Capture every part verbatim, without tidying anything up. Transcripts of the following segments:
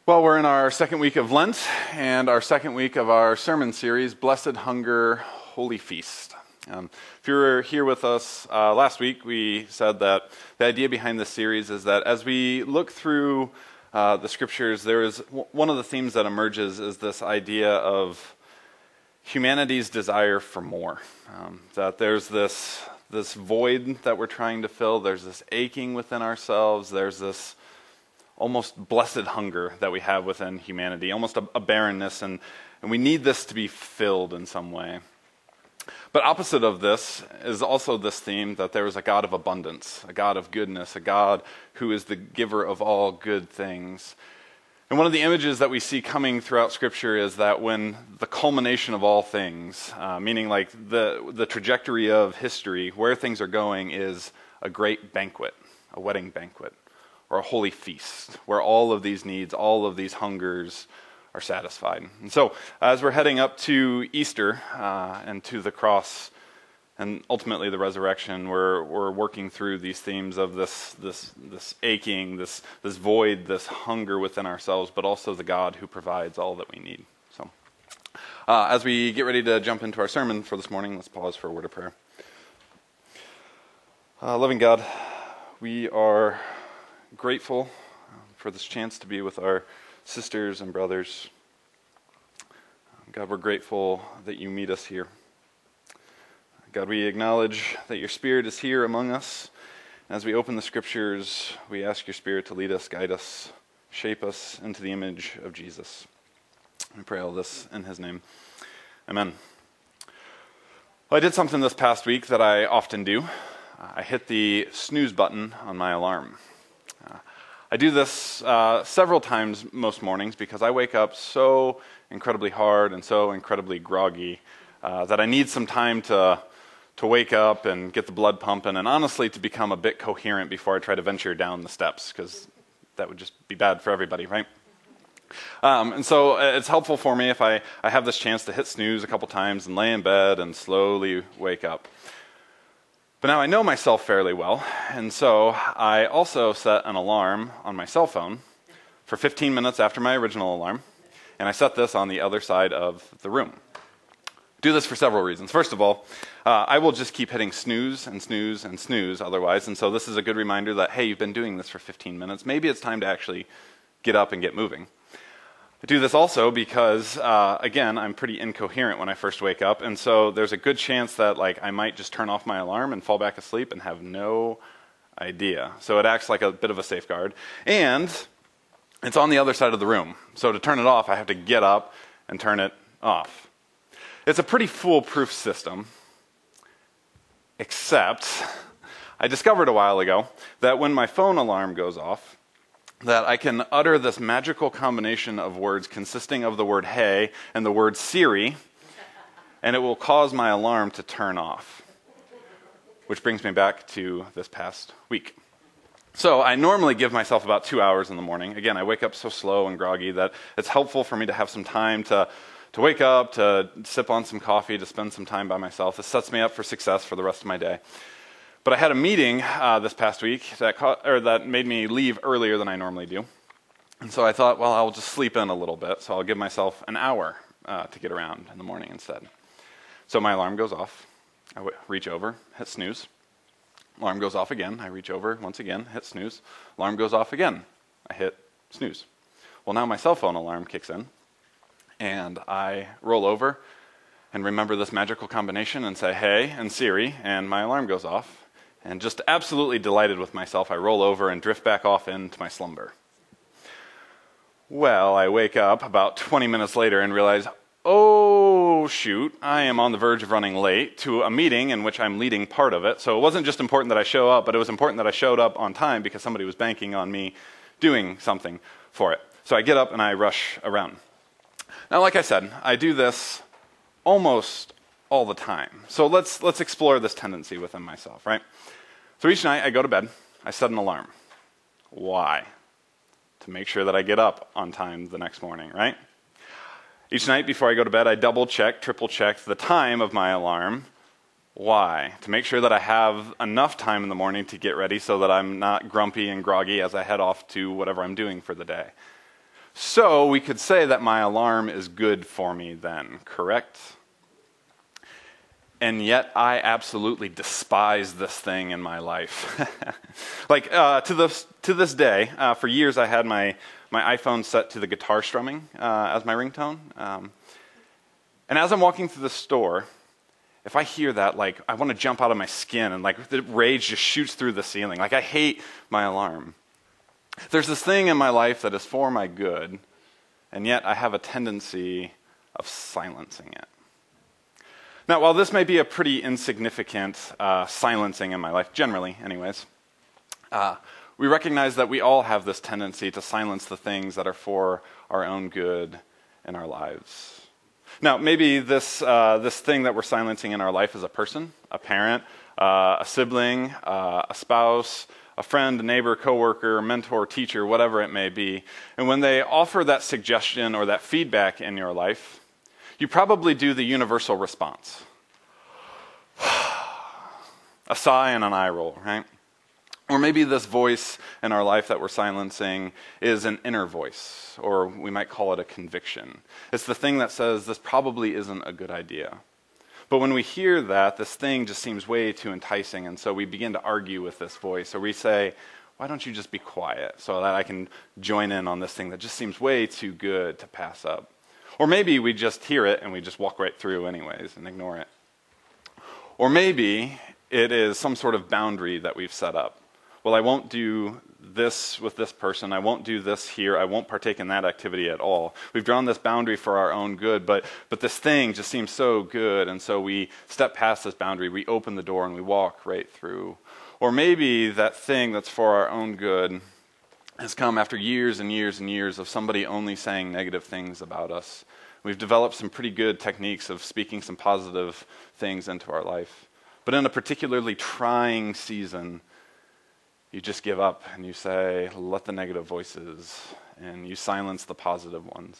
Well, we're in our second week of Lent and our second week of our sermon series, Blessed Hunger, Holy Feast. Um, if you were here with us uh, last week, we said that the idea behind this series is that as we look through uh, the scriptures, there is w- one of the themes that emerges is this idea of humanity's desire for more. Um, that there's this this void that we're trying to fill. There's this aching within ourselves. There's this almost blessed hunger that we have within humanity, almost a, a barrenness, and, and we need this to be filled in some way. But opposite of this is also this theme that there is a God of abundance, a God of goodness, a God who is the giver of all good things. And one of the images that we see coming throughout Scripture is that when the culmination of all things, uh, meaning like the, the trajectory of history, where things are going is a great banquet, a wedding banquet, or a holy feast, where all of these needs, all of these hungers are satisfied. And so, as we're heading up to Easter uh, and to the cross, and ultimately the resurrection, we're we're working through these themes of this this this aching, this this void, this hunger within ourselves, but also the God who provides all that we need. So, uh, as we get ready to jump into our sermon for this morning, let's pause for a word of prayer. Uh, loving God, we are grateful for this chance to be with our sisters and brothers. God, we're grateful that you meet us here. God, we acknowledge that your Spirit is here among us. As we open the Scriptures, we ask your Spirit to lead us, guide us, shape us into the image of Jesus. We pray all this in his name. Amen. Well, I did something this past week that I often do. I hit the snooze button on my alarm. Uh, I do this uh, several times most mornings because I wake up so incredibly hard and so incredibly groggy uh, that I need some time to to wake up and get the blood pumping and honestly to become a bit coherent before I try to venture down the steps, because that would just be bad for everybody, right? Um, and so it's helpful for me if I, I have this chance to hit snooze a couple times and lay in bed and slowly wake up. But now I know myself fairly well, and so I also set an alarm on my cell phone for fifteen minutes after my original alarm, and I set this on the other side of the room. Do this for several reasons. First of all, uh, I will just keep hitting snooze and snooze and snooze otherwise, and so this is a good reminder that, hey, you've been doing this for fifteen minutes. Maybe it's time to actually get up and get moving. I do this also because, uh, again, I'm pretty incoherent when I first wake up, and so there's a good chance that like I might just turn off my alarm and fall back asleep and have no idea. So it acts like a bit of a safeguard. And it's on the other side of the room. So to turn it off, I have to get up and turn it off. It's a pretty foolproof system, except I discovered a while ago that when my phone alarm goes off, that I can utter this magical combination of words consisting of the word hey and the word Siri, and it will cause my alarm to turn off. Which brings me back to this past week. So I normally give myself about two hours in the morning. Again, I wake up so slow and groggy that it's helpful for me to have some time to, to wake up, to sip on some coffee, to spend some time by myself. This sets me up for success for the rest of my day. But I had a meeting uh, this past week that co- or that made me leave earlier than I normally do. And so I thought, well, I'll just sleep in a little bit, so I'll give myself an hour uh, to get around in the morning instead. So my alarm goes off. I w- reach over, hit snooze. Alarm goes off again. I reach over once again, hit snooze. Alarm goes off again. I hit snooze. Well, now my cell phone alarm kicks in, and I roll over and remember this magical combination and say, hey, and Siri, and my alarm goes off. And just absolutely delighted with myself, I roll over and drift back off into my slumber. Well, I wake up about twenty minutes later and realize, oh, shoot, I am on the verge of running late to a meeting in which I'm leading part of it. So it wasn't just important that I show up, but it was important that I showed up on time because somebody was banking on me doing something for it. So I get up and I rush around. Now, like I said, I do this almost all the time. So let's let's explore this tendency within myself, right? So each night I go to bed, I set an alarm. Why? To make sure that I get up on time the next morning, right? Each night before I go to bed, I double check, triple check the time of my alarm. Why? To make sure that I have enough time in the morning to get ready so that I'm not grumpy and groggy as I head off to whatever I'm doing for the day. So we could say that my alarm is good for me then, correct? And yet I absolutely despise this thing in my life. like uh, to this to this day, uh, for years I had my my iPhone set to the guitar strumming uh, as my ringtone. Um, and as I'm walking through the store, if I hear that, like I want to jump out of my skin, and like the rage just shoots through the ceiling. Like I hate my alarm. There's this thing in my life that is for my good, and yet I have a tendency of silencing it. Now, while this may be a pretty insignificant uh, silencing in my life, generally anyways, uh, we recognize that we all have this tendency to silence the things that are for our own good in our lives. Now, maybe this uh, this thing that we're silencing in our life is a person, a parent, uh, a sibling, uh, a spouse, a friend, a neighbor, coworker, mentor, teacher, whatever it may be. And when they offer that suggestion or that feedback in your life, you probably do the universal response. A sigh and an eye roll, right? Or maybe this voice in our life that we're silencing is an inner voice, or we might call it a conviction. It's the thing that says this probably isn't a good idea. But when we hear that, this thing just seems way too enticing, and so we begin to argue with this voice, or we say, why don't you just be quiet so that I can join in on this thing that just seems way too good to pass up? Or maybe we just hear it and we just walk right through anyways and ignore it. Or maybe it is some sort of boundary that we've set up. Well, I won't do this with this person. I won't do this here. I won't partake in that activity at all. We've drawn this boundary for our own good, but but this thing just seems so good, and so we step past this boundary. We open the door and we walk right through. Or maybe that thing that's for our own good has come after years and years and years of somebody only saying negative things about us. We've developed some pretty good techniques of speaking some positive things into our life. But in a particularly trying season, you just give up and you say, let the negative voices, and you silence the positive ones.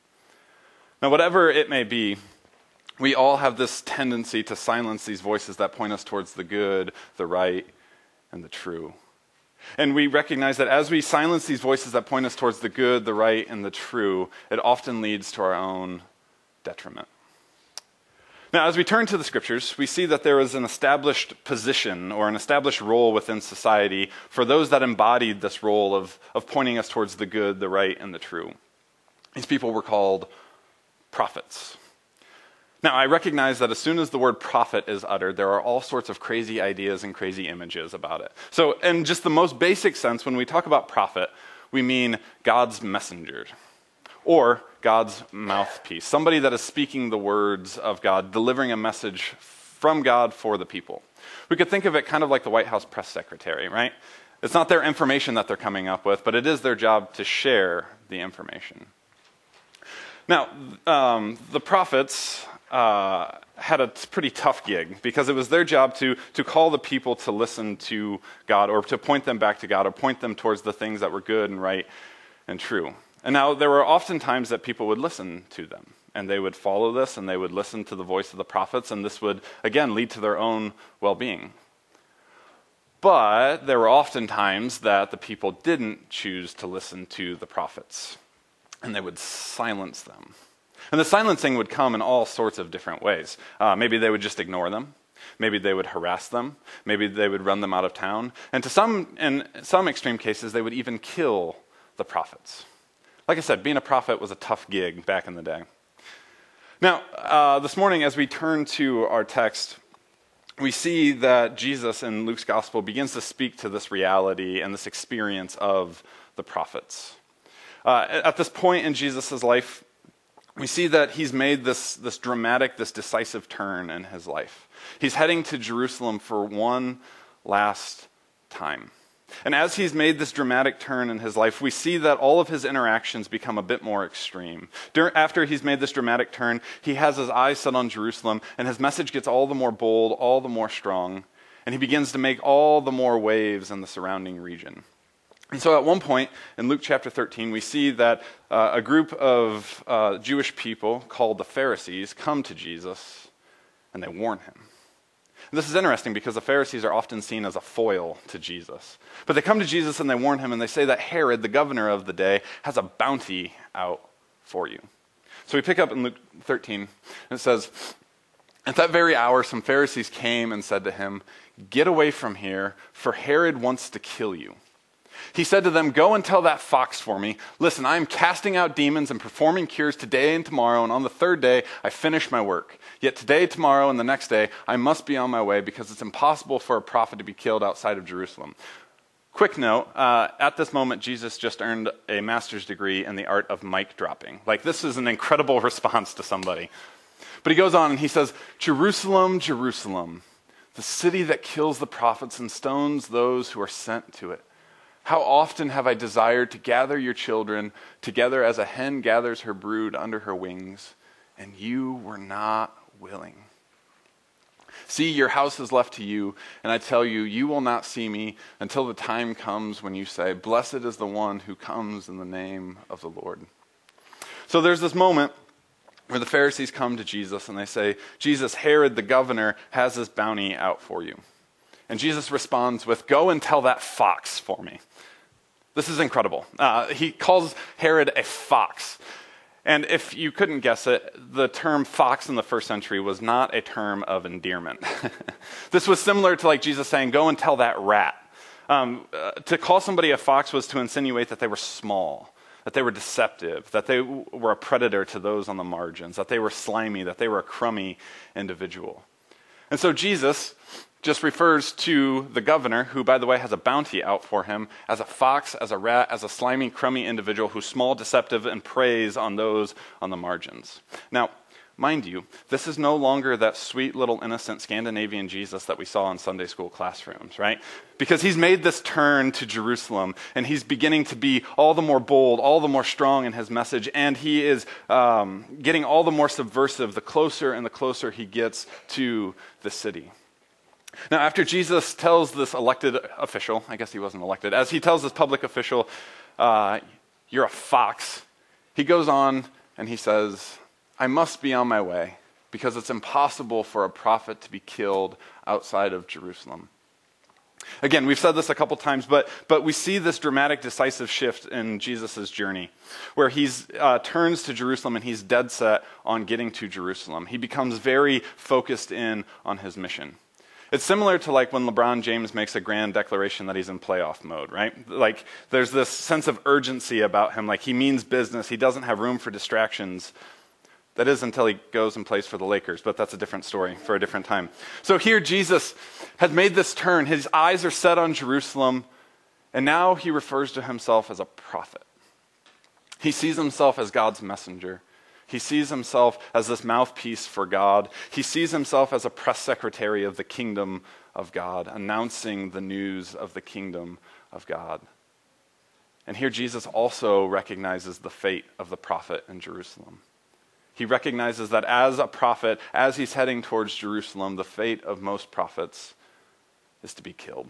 Now, whatever it may be, we all have this tendency to silence these voices that point us towards the good, the right, and the true. And we recognize that as we silence these voices that point us towards the good, the right, and the true, it often leads to our own detriment. Now, as we turn to the scriptures, we see that there is an established position or an established role within society for those that embodied this role of, of pointing us towards the good, the right, and the true. These people were called prophets. Now, I recognize that as soon as the word prophet is uttered, there are all sorts of crazy ideas and crazy images about it. So, in just the most basic sense, when we talk about prophet, we mean God's messenger, or God's mouthpiece, somebody that is speaking the words of God, delivering a message from God for the people. We could think of it kind of like the White House press secretary, right? It's not their information that they're coming up with, but it is their job to share the information. Now, um, the prophets uh, had a pretty tough gig because it was their job to, to call the people to listen to God, or to point them back to God, or point them towards the things that were good and right and true. And now there were often times that people would listen to them, and they would follow this, and they would listen to the voice of the prophets, and this would, again, lead to their own well-being. But there were often times that the people didn't choose to listen to the prophets, and they would silence them. And the silencing would come in all sorts of different ways. Uh, maybe they would just ignore them. Maybe they would harass them. Maybe they would run them out of town. And to some, in some extreme cases, they would even kill the prophets. Like I said, being a prophet was a tough gig back in the day. Now, uh, this morning, as we turn to our text, we see that Jesus in Luke's gospel begins to speak to this reality and this experience of the prophets. Uh, at this point in Jesus' life, we see that he's made this, this dramatic, this decisive turn in his life. He's heading to Jerusalem for one last time. And as he's made this dramatic turn in his life, we see that all of his interactions become a bit more extreme. Dur- after he's made this dramatic turn, he has his eyes set on Jerusalem, and his message gets all the more bold, all the more strong, and he begins to make all the more waves in the surrounding region. And so at one point in Luke chapter thirteen, we see that uh, a group of uh, Jewish people called the Pharisees come to Jesus, and they warn him. This is interesting because the Pharisees are often seen as a foil to Jesus. But they come to Jesus and they warn him and they say that Herod, the governor of the day, has a bounty out for you. So we pick up in Luke thirteen, and it says, "At that very hour some Pharisees came and said to him, 'Get away from here, for Herod wants to kill you.' He said to them, 'Go and tell that fox for me. Listen, I am casting out demons and performing cures today and tomorrow, and on the third day I finish my work. Yet today, tomorrow, and the next day I must be on my way, because it's impossible for a prophet to be killed outside of Jerusalem.'" Quick note, uh, at this moment, Jesus just earned a master's degree in the art of mic dropping. Like, this is an incredible response to somebody. But he goes on and he says, "Jerusalem, Jerusalem, the city that kills the prophets and stones those who are sent to it. How often have I desired to gather your children together as a hen gathers her brood under her wings, and you were not willing. See, your house is left to you, and I tell you, you will not see me until the time comes when you say, 'Blessed is the one who comes in the name of the Lord.'" So there's this moment where the Pharisees come to Jesus and they say, "Jesus, Herod the governor has this bounty out for you." And Jesus responds with, "Go and tell that fox for me." This is incredible. Uh, he calls Herod a fox. And if you couldn't guess it, the term fox in the first century was not a term of endearment. This was similar to like Jesus saying, "Go and tell that rat." Um, uh, to call somebody a fox was to insinuate that they were small, that they were deceptive, that they w- were a predator to those on the margins, that they were slimy, that they were a crummy individual. And so Jesus just refers to the governor, who, by the way, has a bounty out for him, as a fox, as a rat, as a slimy, crummy individual who's small, deceptive, and preys on those on the margins. Now, mind you, this is no longer that sweet little innocent Scandinavian Jesus that we saw in Sunday school classrooms, right? Because he's made this turn to Jerusalem, and he's beginning to be all the more bold, all the more strong in his message, and he is um, getting all the more subversive the closer and the closer he gets to the city. Now, after Jesus tells this elected official, I guess he wasn't elected, as he tells this public official, uh, "You're a fox," he goes on and he says, "I must be on my way, because it's impossible for a prophet to be killed outside of Jerusalem." Again, we've said this a couple times, but but we see this dramatic, decisive shift in Jesus' journey, where he uh, turns to Jerusalem and he's dead set on getting to Jerusalem. He becomes very focused in on his mission. It's similar to like when LeBron James makes a grand declaration that he's in playoff mode, right? Like there's this sense of urgency about him, like he means business, he doesn't have room for distractions. That is until he goes and plays for the Lakers, but that's a different story for a different time. So here Jesus has made this turn, his eyes are set on Jerusalem, and now he refers to himself as a prophet. He sees himself as God's messenger. He sees himself as this mouthpiece for God. He sees himself as a press secretary of the kingdom of God, announcing the news of the kingdom of God. And here Jesus also recognizes the fate of the prophet in Jerusalem. He recognizes that as a prophet, as he's heading towards Jerusalem, the fate of most prophets is to be killed.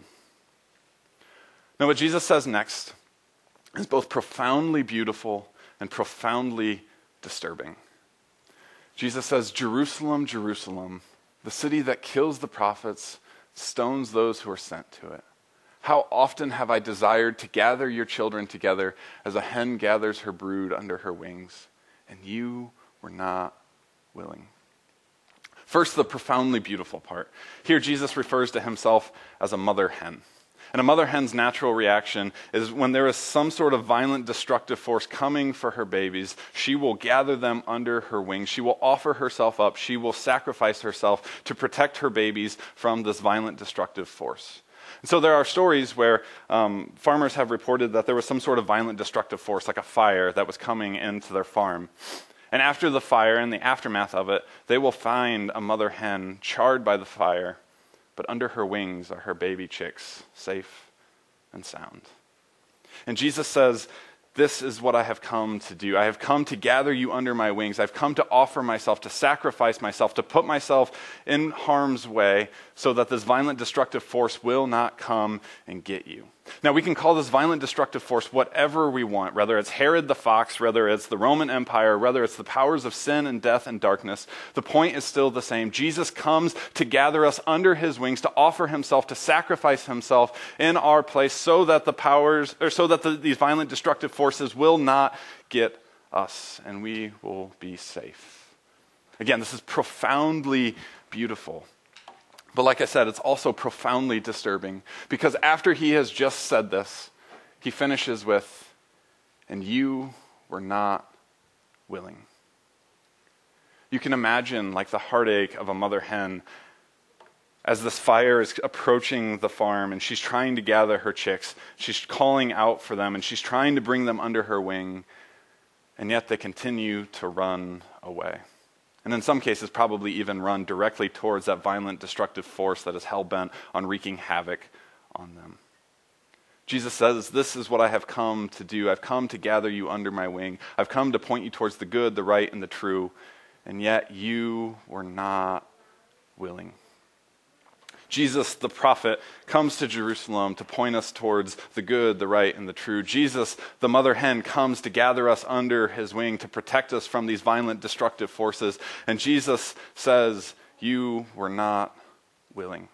Now, what Jesus says next is both profoundly beautiful and profoundly disturbing. Jesus says, "Jerusalem, Jerusalem, the city that kills the prophets, stones those who are sent to it. How often have I desired to gather your children together as a hen gathers her brood under her wings, and you were not willing." First, the profoundly beautiful part. Here Jesus refers to himself as a mother hen. And a mother hen's natural reaction is when there is some sort of violent, destructive force coming for her babies, she will gather them under her wings. She will offer herself up. She will sacrifice herself to protect her babies from this violent, destructive force. And so there are stories where um, farmers have reported that there was some sort of violent, destructive force, like a fire, that was coming into their farm. And after the fire and the aftermath of it, they will find a mother hen charred by the fire, but under her wings are her baby chicks, safe and sound. And Jesus says, "This is what I have come to do. I have come to gather you under my wings. I've come to offer myself, to sacrifice myself, to put myself in harm's way so that this violent, destructive force will not come and get you. Now, we can call this violent destructive force whatever we want, whether it's Herod the Fox, whether it's the Roman Empire, whether it's the powers of sin and death and darkness. The point is still the same. Jesus comes to gather us under his wings, to offer himself, to sacrifice himself in our place so that the powers, or so that the, these violent destructive forces will not get us and we will be safe. Again, this is profoundly beautiful. But like I said, it's also profoundly disturbing because after he has just said this, he finishes with, and you were not willing. You can imagine like the heartache of a mother hen as this fire is approaching the farm and she's trying to gather her chicks. She's calling out for them and she's trying to bring them under her wing, and yet they continue to run away. And in some cases, probably even run directly towards that violent, destructive force that is hell-bent on wreaking havoc on them. Jesus says, this is what I have come to do. I've come to gather you under my wing. I've come to point you towards the good, the right, and the true. And yet you were not willing. Jesus, the prophet, comes to Jerusalem to point us towards the good, the right, and the true. Jesus, the mother hen, comes to gather us under his wing to protect us from these violent, destructive forces. And Jesus says, you were not willing.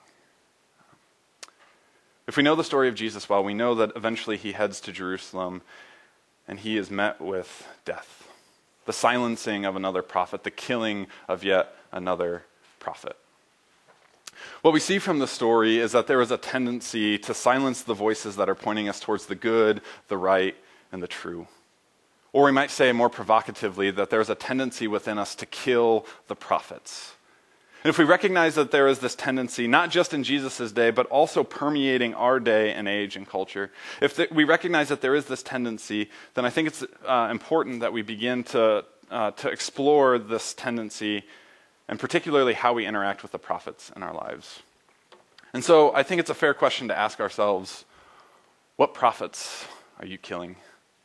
If we know the story of Jesus well, we know that eventually he heads to Jerusalem and he is met with death. The silencing of another prophet, the killing of yet another prophet. What we see from the story is that there is a tendency to silence the voices that are pointing us towards the good, the right, and the true. Or we might say more provocatively that there's a tendency within us to kill the prophets. And if we recognize that there is this tendency, not just in Jesus' day, but also permeating our day and age and culture, if the, we recognize that there is this tendency, then I think it's uh, important that we begin to, uh, to explore this tendency and particularly how we interact with the prophets in our lives. And so I think it's a fair question to ask ourselves, what prophets are you killing?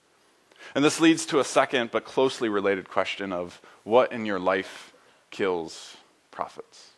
And this leads to a second but closely related question of what in your life kills prophets?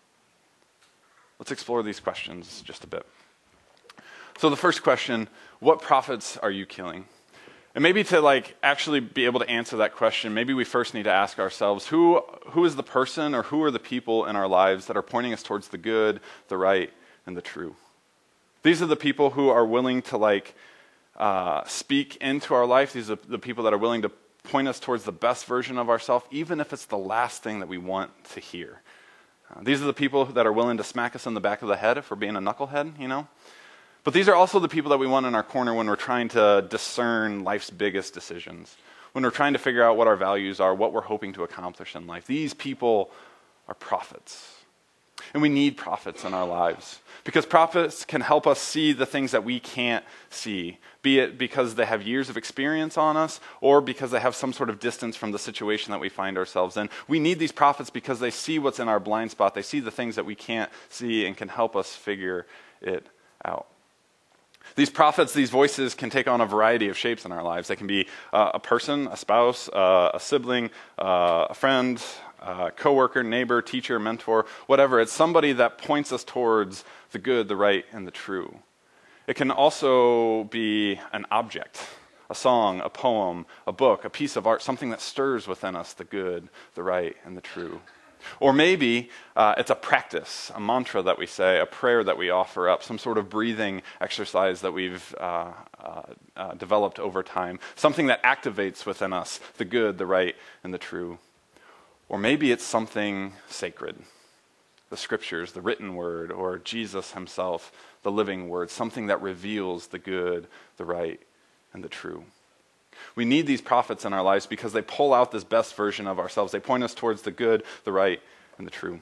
Let's explore these questions just a bit. So the first question, what prophets are you killing? And maybe to like actually be able to answer that question, maybe we first need to ask ourselves, who who is the person or who are the people in our lives that are pointing us towards the good, the right, and the true? These are the people who are willing to like uh, speak into our life. These are the people that are willing to point us towards the best version of ourselves, even if it's the last thing that we want to hear. Uh, these are the people that are willing to smack us in the back of the head if we're being a knucklehead, you know? But these are also the people that we want in our corner when we're trying to discern life's biggest decisions, when we're trying to figure out what our values are, what we're hoping to accomplish in life. These people are prophets. And we need prophets in our lives because prophets can help us see the things that we can't see, be it because they have years of experience on us or because they have some sort of distance from the situation that we find ourselves in. We need these prophets because they see what's in our blind spot. They see the things that we can't see and can help us figure it out. These prophets, these voices can take on a variety of shapes in our lives. They can be uh, a person, a spouse, uh, a sibling, uh, a friend, a coworker, neighbor, teacher, mentor, whatever. It's somebody that points us towards the good, the right, and the true. It can also be an object, a song, a poem, a book, a piece of art, something that stirs within us the good, the right, and the true. Or maybe uh, it's a practice, a mantra that we say, a prayer that we offer up, some sort of breathing exercise that we've uh, uh, uh, developed over time, something that activates within us the good, the right, and the true. Or maybe it's something sacred, the scriptures, the written word, or Jesus himself, the living word, something that reveals the good, the right, and the true. We need these prophets in our lives because they pull out this best version of ourselves. They point us towards the good, the right, and the true.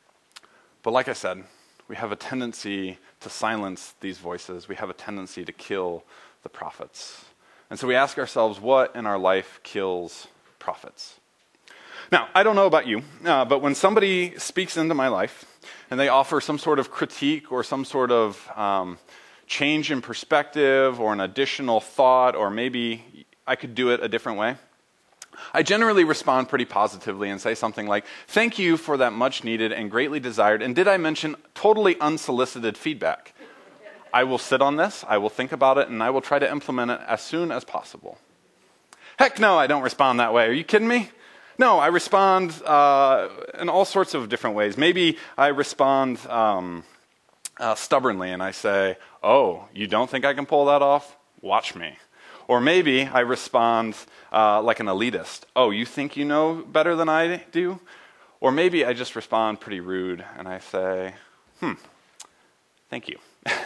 But like I said, we have a tendency to silence these voices. We have a tendency to kill the prophets. And so we ask ourselves, what in our life kills prophets? Now, I don't know about you, uh, but when somebody speaks into my life and they offer some sort of critique or some sort of um, change in perspective or an additional thought, or maybe I could do it a different way, I generally respond pretty positively and say something like, thank you for that much needed and greatly desired, and did I mention totally unsolicited feedback? I will sit on this, I will think about it, and I will try to implement it as soon as possible. Heck no, I don't respond that way. Are you kidding me? No, I respond uh, in all sorts of different ways. Maybe I respond um, uh, stubbornly and I say, oh, you don't think I can pull that off? Watch me. Or maybe I respond uh, like an elitist. Oh, you think you know better than I do? Or maybe I just respond pretty rude and I say, hmm, thank you.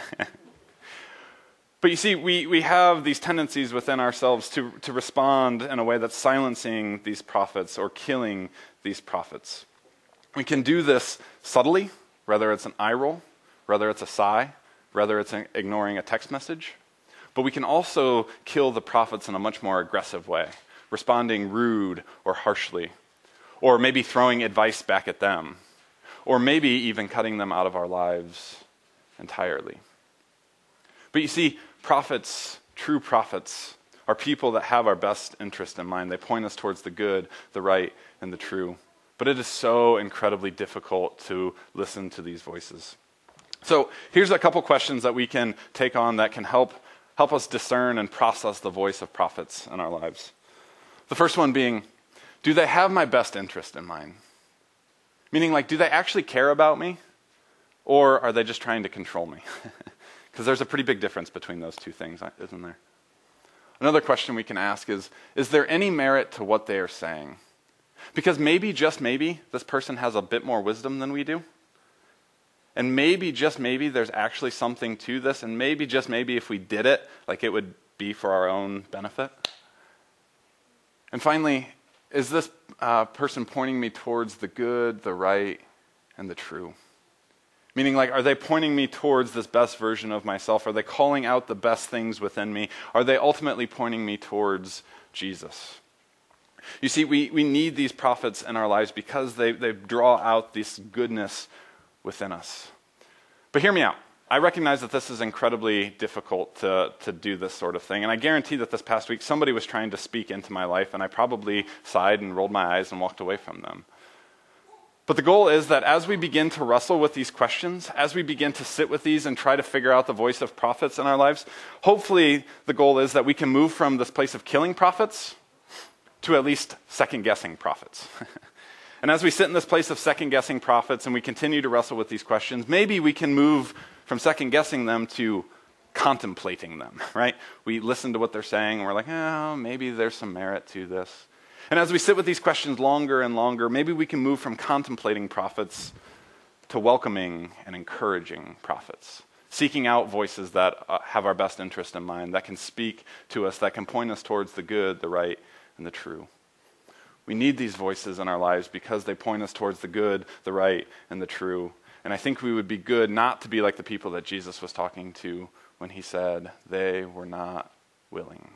But you see, we, we have these tendencies within ourselves to, to respond in a way that's silencing these prophets or killing these prophets. We can do this subtly, whether it's an eye roll, whether it's a sigh, whether it's an ignoring a text message. But we can also kill the prophets in a much more aggressive way, responding rude or harshly, or maybe throwing advice back at them, or maybe even cutting them out of our lives entirely. But you see, prophets, true prophets, are people that have our best interest in mind. They point us towards the good, the right, and the true. But it is so incredibly difficult to listen to these voices. So here's a couple questions that we can take on that can help help us discern and process the voice of prophets in our lives. The first one being, do they have my best interest in mind? Meaning, like, do they actually care about me? Or are they just trying to control me? Because there's a pretty big difference between those two things, isn't there? Another question we can ask is, is there any merit to what they are saying? Because maybe, just maybe, this person has a bit more wisdom than we do. And maybe, just maybe, there's actually something to this. And maybe, just maybe, if we did it, like it would be for our own benefit. And finally, is this uh, person pointing me towards the good, the right, and the true? Meaning, like, are they pointing me towards this best version of myself? Are they calling out the best things within me? Are they ultimately pointing me towards Jesus? You see, we, we need these prophets in our lives because they, they draw out this goodness within us. But hear me out. I recognize that this is incredibly difficult to, to do this sort of thing. And I guarantee that this past week, somebody was trying to speak into my life, and I probably sighed and rolled my eyes and walked away from them. But the goal is that as we begin to wrestle with these questions, as we begin to sit with these and try to figure out the voice of prophets in our lives, hopefully the goal is that we can move from this place of killing prophets to at least second-guessing prophets. And as we sit in this place of second-guessing prophets and we continue to wrestle with these questions, maybe we can move from second-guessing them to contemplating them, right? We listen to what they're saying and we're like, oh, maybe there's some merit to this. And as we sit with these questions longer and longer, maybe we can move from contemplating prophets to welcoming and encouraging prophets, seeking out voices that uh, have our best interest in mind, that can speak to us, that can point us towards the good, the right, and the true. We need these voices in our lives because they point us towards the good, the right, and the true. And I think we would be good not to be like the people that Jesus was talking to when he said they were not willing.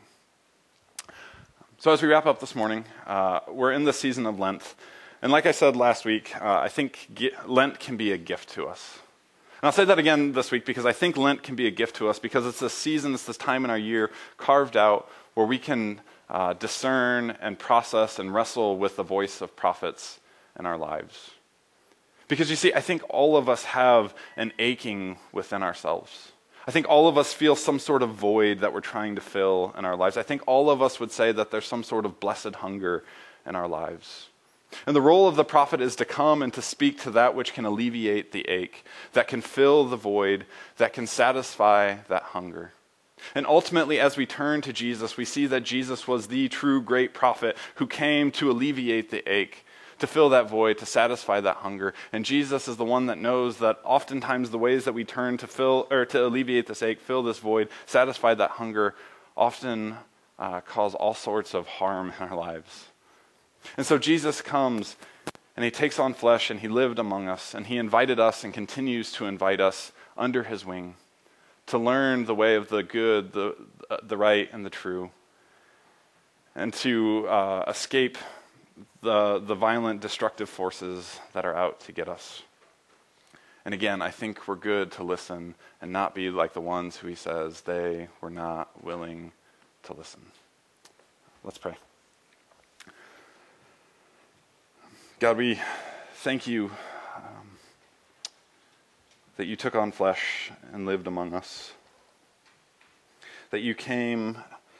So as we wrap up this morning, uh, we're in the season of Lent. And like I said last week, uh, I think ge- Lent can be a gift to us. And I'll say that again this week because I think Lent can be a gift to us because it's this season, it's this time in our year carved out where we can uh, discern and process and wrestle with the voice of prophets in our lives. Because you see, I think all of us have an aching within ourselves. I think all of us feel some sort of void that we're trying to fill in our lives. I think all of us would say that there's some sort of blessed hunger in our lives. And the role of the prophet is to come and to speak to that which can alleviate the ache, that can fill the void, that can satisfy that hunger. And ultimately, as we turn to Jesus, we see that Jesus was the true great prophet who came to alleviate the ache, to fill that void, to satisfy that hunger. And Jesus is the one that knows that oftentimes the ways that we turn to fill or to alleviate this ache, fill this void, satisfy that hunger, often uh, cause all sorts of harm in our lives. And so Jesus comes and he takes on flesh and he lived among us and he invited us and continues to invite us under his wing to learn the way of the good, the the right, and the true, and to uh, escape the the violent, destructive forces that are out to get us. And again, I think we're good to listen and not be like the ones who he says they were not willing to listen. Let's pray. God, we thank you um, that you took on flesh and lived among us. that you came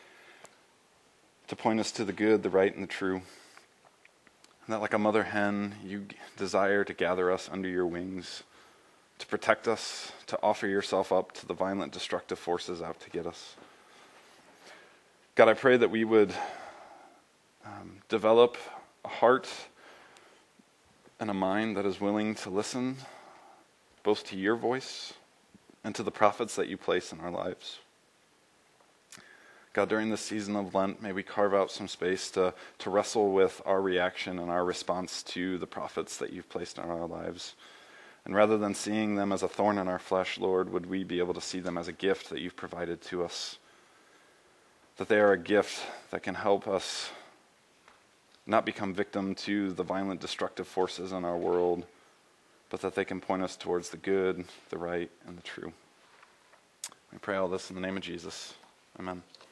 to point us to the good, the right, and the true. And that like a mother hen, you desire to gather us under your wings, to protect us, to offer yourself up to the violent, destructive forces out to get us. God, I pray that we would um, develop a heart and a mind that is willing to listen both to your voice and to the prophets that you place in our lives. God, during this season of Lent, may we carve out some space to, to wrestle with our reaction and our response to the prophets that you've placed in our lives. And rather than seeing them as a thorn in our flesh, Lord, would we be able to see them as a gift that you've provided to us? That they are a gift that can help us not become victim to the violent, destructive forces in our world, but that they can point us towards the good, the right, and the true. We pray all this in the name of Jesus. Amen.